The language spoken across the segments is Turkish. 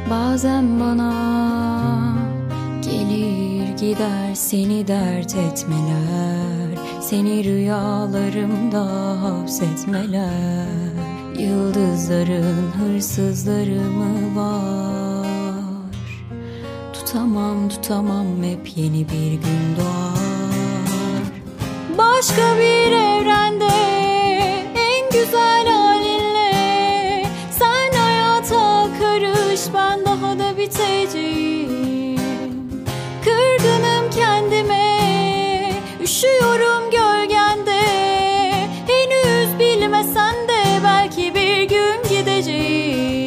Bazen bana gelir gider seni dert etmeler, seni rüyalarımda hapsetmeler. Yıldızların hırsızları mı var? Tutamam hep yeni bir gün doğar. Başka bir evrende en güzel halinle sen hayata karış, ben daha da biteceğim. Kırgınım kendime, üşüyorum gölgende. Henüz bilmesen de belki bir gün gideceğim.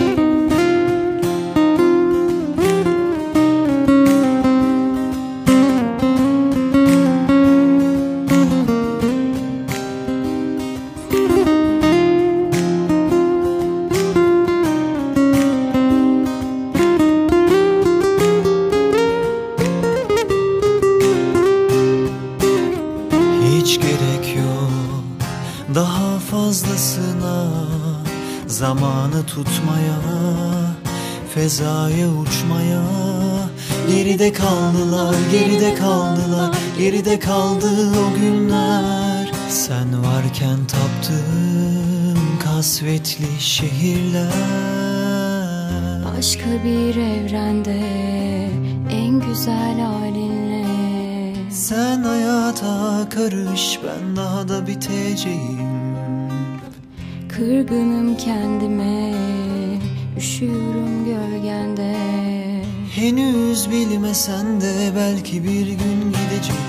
Hiç gerek yok daha fazlasına, zamanı tutmaya, fezaya uçmaya. Geride kaldılar, geride kaldılar, geride kaldı o günler. Sen varken taptığım kasvetli şehirler. Başka bir evrende en güzel halinle Sen hayata karış, ben daha da biteceğim. kırgınım kendime, üşüyorum gölgende. Henüz bilmesen de belki bir gün gideceğim.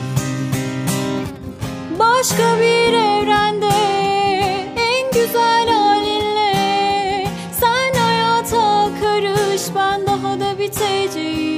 Başka bir evrende en güzel halinle sen hayata karış, ben daha da biteceğim.